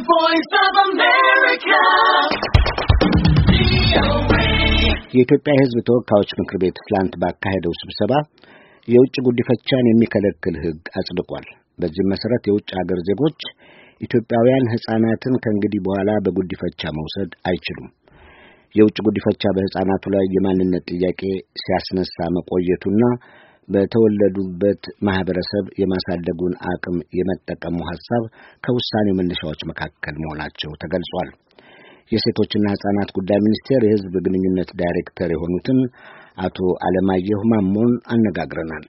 voice of America. የኢትዮጵያ ሕዝብ ተወካዮች ምክር ቤት ትላንት ባካሄደው ስብሰባ የውጭ ጉዲፈቻን የሚከለክል ሕግ አጽድቋል። በዚህ መሰረት የውጭ ሀገር ዜጎች ኢትዮጵያውያን ሕፃናትን ከእንግዲህ በኋላ በጉዲፈቻ መውሰድ አይችሉም። የውጭ ጉዲፈቻ በሕፃናቱ ላይ የማንነት ጥያቄ ሲያስነሳ መቆየቱና በተወለዱበት ማህበረሰብ የማሳደጉን አቅም የመጠቀሙ ሐሳብ ከውሳኔው መነሻዎች መካከል መሆናቸው ተገልጿል። የሴቶችና ሕፃናት ጉዳይ ሚኒስቴር የሕዝብ ግንኙነት ዳይሬክተር የሆኑትን አቶ አለማየሁ ማሞን አነጋግረናል።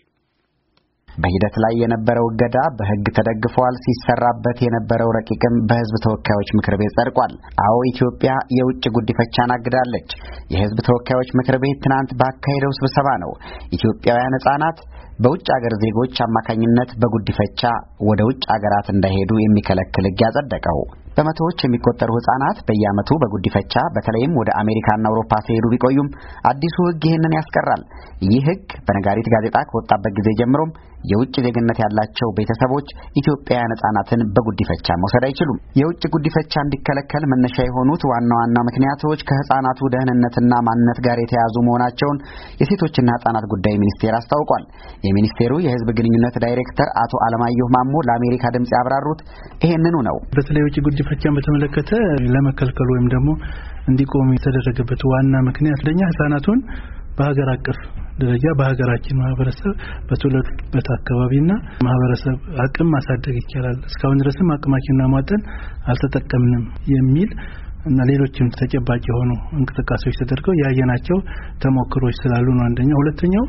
በሂደት ላይ የነበረው እገዳ በሕግ ተደግፏል። ሲሰራበት የነበረው ረቂቅም በሕዝብ ተወካዮች ምክር ቤት ጸድቋል። አዎ ኢትዮጵያ የውጭ ጉዲፈቻን አግዳለች። የሕዝብ ተወካዮች ምክር ቤት ትናንት ባካሄደው ስብሰባ ነው ኢትዮጵያውያን ሕፃናት በውጭ ሀገር ዜጎች አማካኝነት በጉዲፈቻ ወደ ውጭ ሀገራት እንዳይሄዱ የሚከለክል ሕግ ያጸደቀው። በመቶዎች የሚቆጠሩ ሕፃናት በየዓመቱ በጉዲፈቻ በተለይም ወደ አሜሪካና አውሮፓ ሲሄዱ ቢቆዩም አዲሱ ሕግ ይህንን ያስቀራል። ይህ ሕግ በነጋሪት ጋዜጣ ከወጣበት ጊዜ ጀምሮም የውጭ ዜግነት ያላቸው ቤተሰቦች ኢትዮጵያውያን ሕፃናትን በጉዲፈቻ መውሰድ አይችሉም። የውጭ ጉዲፈቻ እንዲከለከል መነሻ የሆኑት ዋና ዋና ምክንያቶች ከሕፃናቱ ደህንነትና ማንነት ጋር የተያያዙ መሆናቸውን የሴቶችና ሕፃናት ጉዳይ ሚኒስቴር አስታውቋል። የሚኒስቴሩ የሕዝብ ግንኙነት ዳይሬክተር አቶ አለማየሁ ማሞ ለአሜሪካ ድምጽ ያብራሩት ይሄንኑ ነው። በተለይ የውጭ ጉዲፈቻን በተመለከተ ለመከልከል ወይም ደግሞ እንዲቆም የተደረገበት ዋና ምክንያት ለኛ ሕፃናቱን በሀገር አቀፍ ደረጃ በሀገራችን ማህበረሰብ በተወለዱበት አካባቢና ማህበረሰብ አቅም ማሳደግ ይቻላል። እስካሁን ድረስም አቅማችንና ማጠን አልተጠቀምንም የሚል እና ሌሎችም ተጨባጭ የሆኑ እንቅስቃሴዎች ተደርገው ያየናቸው ተሞክሮች ስላሉ ነው። አንደኛው። ሁለተኛው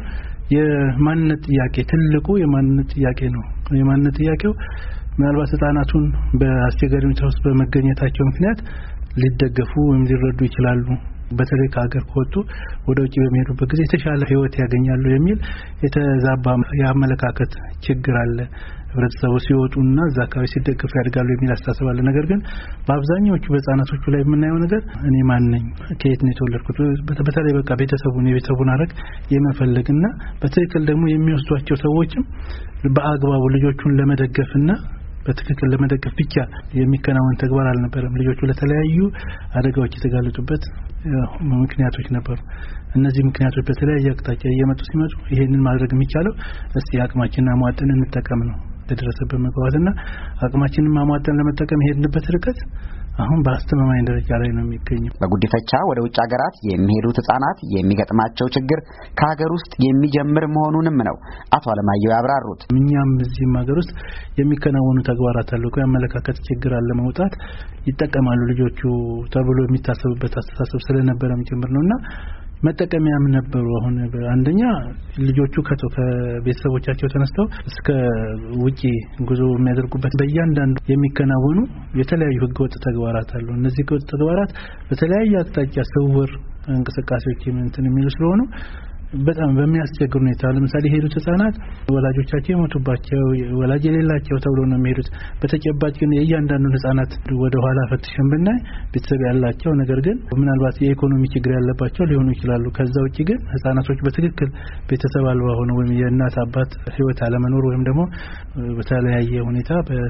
የማንነት ጥያቄ ትልቁ የማንነት ጥያቄ ነው። የማንነት ጥያቄው ምናልባት ሕፃናቱን በአስቸጋሪ ሁኔታ ውስጥ በመገኘታቸው ምክንያት ሊደገፉ ወይም ሊረዱ ይችላሉ። በተለይ ከሀገር ከወጡ ወደ ውጭ በሚሄዱበት ጊዜ የተሻለ ሕይወት ያገኛሉ የሚል የተዛባ የአመለካከት ችግር አለ። ህብረተሰቡ ሲወጡና እዛ አካባቢ ሲደገፉ ያድጋሉ የሚል አስተሳሰብ አለ። ነገር ግን በአብዛኛዎቹ በሕፃናቶቹ ላይ የምናየው ነገር እኔ ማን ነኝ፣ ከየት ነው የተወለድኩት፣ በተለይ በቃ የቤተሰቡን አረግ የመፈለግና በትክክል ደግሞ የሚወስዷቸው ሰዎችም በአግባቡ ልጆቹን ለመደገፍና በትክክል ለመደገፍ ብቻ የሚከናወን ተግባር አልነበረም። ልጆቹ ለተለያዩ አደጋዎች የተጋለጡበት ምክንያቶች ነበሩ። እነዚህ ምክንያቶች በተለያየ አቅጣጫ እየመጡ ሲመጡ ይሄንን ማድረግ የሚቻለው እስቲ አቅማችንን አሟጠን እንጠቀም ነው። ተደረሰበት መግባባትና አቅማችንን ማሟጠን ለመጠቀም ሄድንበት ርቀት አሁን በአስተማማኝ ደረጃ ላይ ነው የሚገኘው። በጉዲፈቻ ወደ ውጭ ሀገራት የሚሄዱት ሕፃናት የሚገጥማቸው ችግር ከሀገር ውስጥ የሚጀምር መሆኑንም ነው አቶ አለማየሁ ያብራሩት። እኛም እዚህም ሀገር ውስጥ የሚከናወኑ ተግባራት አሉ። የአመለካከት ችግር አለ መውጣት ይጠቀማሉ ልጆቹ ተብሎ የሚታሰብበት አስተሳሰብ ስለነበረም ጭምር ነውና መጠቀሚያም ነበሩ። አሁን አንደኛ ልጆቹ ከቤተሰቦቻቸው ተነስተው እስከ ውጪ ጉዞ የሚያደርጉበት በእያንዳንዱ የሚከናወኑ የተለያዩ ህገወጥ ተግባራት አሉ። እነዚህ ህገወጥ ተግባራት በተለያየ አቅጣጫ ስውር እንቅስቃሴዎች የሚሉ ስለሆኑ በጣም በሚያስቸግር ሁኔታ ለምሳሌ ሄዱት ሕፃናት ወላጆቻቸው የሞቱባቸው ወላጅ የሌላቸው ተብሎ ነው የሚሄዱት። በተጨባጭ ግን የእያንዳንዱን ሕፃናት ወደ ኋላ ፈትሸን ብናይ ቤተሰብ ያላቸው ነገር ግን ምናልባት የኢኮኖሚ ችግር ያለባቸው ሊሆኑ ይችላሉ። ከዛ ውጪ ግን ሕፃናቶች በትክክል ቤተሰብ አልባ ሆነው ወይም የእናት አባት ህይወት አለመኖር ወይም ደግሞ በተለያየ ሁኔታ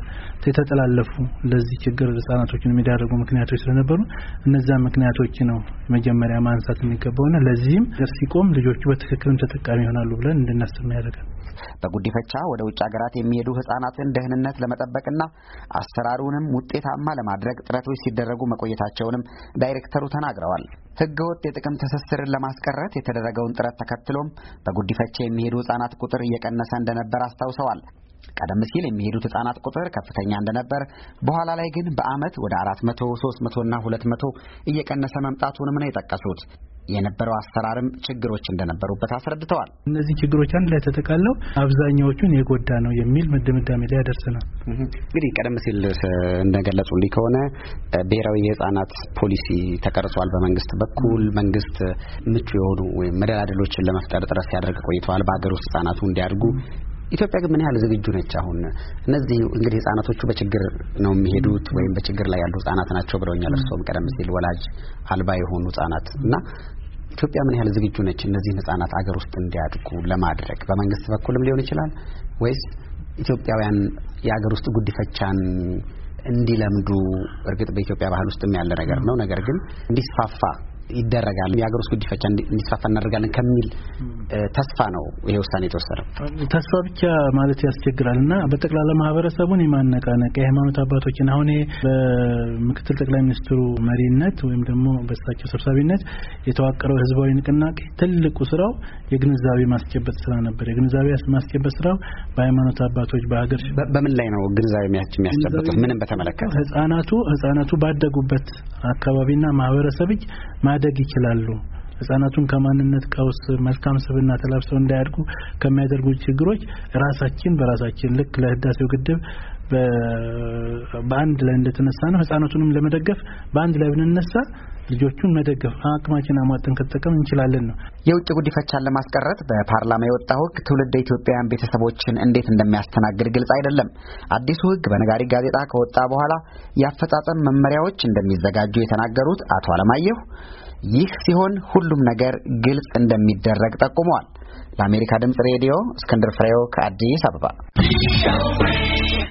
የተጠላለፉ ለዚህ ችግር ሕፃናቶችን የሚዳርጉ ምክንያቶች ስለነበሩ እነዛ ምክንያቶች ነው መጀመሪያ ማንሳት የሚገባውና ለዚህም ሲቆም ልጆቹ በትክክልም ተጠቃሚ ይሆናሉ ብለን እንድናስብ ያደርጋል። በጉዲፈቻ ወደ ውጭ ሀገራት የሚሄዱ ሕፃናትን ደህንነት ለመጠበቅና አሰራሩንም ውጤታማ ለማድረግ ጥረቶች ሲደረጉ መቆየታቸውንም ዳይሬክተሩ ተናግረዋል። ህገወጥ የጥቅም ትስስርን ለማስቀረት የተደረገውን ጥረት ተከትሎም በጉዲፈቻ የሚሄዱ ሕፃናት ቁጥር እየቀነሰ እንደነበር አስታውሰዋል። ቀደም ሲል የሚሄዱት ሕፃናት ቁጥር ከፍተኛ እንደነበር፣ በኋላ ላይ ግን በአመት ወደ 400፣ 300 እና 200 እየቀነሰ መምጣቱንም ነው የጠቀሱት። የነበረው አሰራርም ችግሮች እንደነበሩበት አስረድተዋል። እነዚህ ችግሮች አንድ ላይ ተጠቃለው አብዛኛዎቹን የጎዳ ነው የሚል ድምዳሜ ላይ ያደርሰናል። እንግዲህ ቀደም ሲል እንደገለጹልኝ ከሆነ ብሔራዊ የሕፃናት ፖሊሲ ተቀርጿል በመንግስት በኩል። መንግስት ምቹ የሆኑ ወይም መደላደሎችን ለመፍጠር ጥረት ሲያደርግ ቆይተዋል በአገር ውስጥ ሕፃናቱ እንዲያድጉ። ኢትዮጵያ ግን ምን ያህል ዝግጁ ነች? አሁን እነዚህ እንግዲህ ሕፃናቶቹ በችግር ነው የሚሄዱት ወይም በችግር ላይ ያሉ ሕፃናት ናቸው ብለውኛል። እርሶም ቀደም ሲል ወላጅ አልባ የሆኑ ሕፃናት እና ኢትዮጵያ ምን ያህል ዝግጁ ነች እነዚህን ሕፃናት አገር ውስጥ እንዲያድጉ ለማድረግ? በመንግስት በኩልም ሊሆን ይችላል ወይስ ኢትዮጵያውያን የአገር ውስጥ ጉዲፈቻን እንዲለምዱ እርግጥ በኢትዮጵያ ባህል ውስጥም ያለ ነገር ነው ነገር ግን እንዲስፋፋ ይደረጋል የሀገር ውስጥ ጉዲፈቻ እንዲስፋፋ እናደርጋለን ከሚል ተስፋ ነው ይሄ ውሳኔ የተወሰደው ተስፋ ብቻ ማለት ያስቸግራልና በጠቅላላ ማህበረሰቡን የማነቃነቅ የሃይማኖት አባቶችን አሁን በምክትል ጠቅላይ ሚኒስትሩ መሪነት ወይም ደግሞ በእሳቸው ሰብሳቢነት የተዋቀረው ህዝባዊ ንቅናቄ ትልቁ ስራው የግንዛቤ ማስጨበጥ ስራ ነበር የግንዛቤ ማስጨበጥ ስራው በሃይማኖት አባቶች በሀገር በምን ላይ ነው ግንዛቤ የሚያስጨብጡት ምንም በተመለከተ ህፃናቱ ባደጉበት አካባቢና ማህበረሰብ ማደግ ይችላሉ ህፃናቱን ከማንነት ቀውስ መልካም ስብዕና ተላብሰው እንዳያድጉ ከሚያደርጉ ችግሮች በራሳችን ልክ ለህዳሴው ግድብ በአንድ ላይ እንደተነሳ ነው ህፃናቱንም ለመደገፍ በአንድ ላይ ብንነሳ ልጆቹን መደገፍ አቅማችን አሟጠን ከተጠቀም እንችላለን ነው የውጭ ጉዲፈቻን ለማስቀረት በፓርላማ የወጣው ህግ ትውልደ ኢትዮጵያውያን ቤተሰቦችን እንዴት እንደሚያስተናግድ ግልጽ አይደለም አዲሱ ህግ በነጋሪ ጋዜጣ ከወጣ በኋላ የአፈጻጸም መመሪያዎች እንደሚዘጋጁ የተናገሩት አቶ አለማየሁ ይህ ሲሆን ሁሉም ነገር ግልጽ እንደሚደረግ ጠቁመዋል ለአሜሪካ ድምጽ ሬዲዮ እስክንድር ፍሬው ከአዲስ አበባ